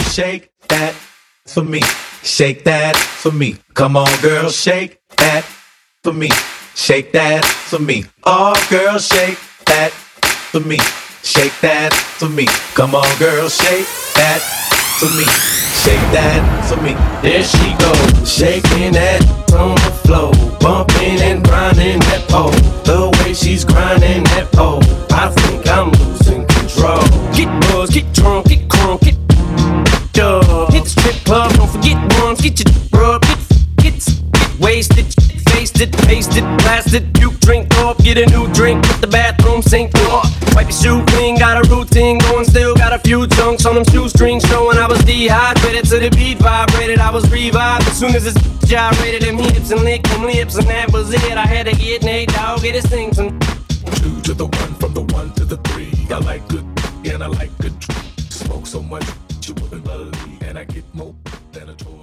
shake that for me. Shake that for me. Come on, girl, shake that for me. Shake that for me. Oh, girl, shake that for me. Shake that for me. Come on, girl, shake that for me. Shake that for me. There she goes, shaking that on the floor, bumping and grinding that pole. The way she's grinding that pole, I think I'm losing control. Get buzzed, get drunk, get crunk, get dub. Hit the strip club, don't forget ones, get your rub, get wasted, faced it, pasted, blasted. You drink off, get a new drink, put the bathroom sink off. Wipe your shoe clean, got a routine going, still got a few chunks on them shoestrings showing I was dehydrated to the beat vibrated. I was revived as soon as this gyrated them hips and licked them lips, and that was it. I had to get Nate Dogg, get his thing some. 2 to the 1, from the 1 to the 3. I like good and I like good. Smoke so much you wouldn't believe, and I get more than a total.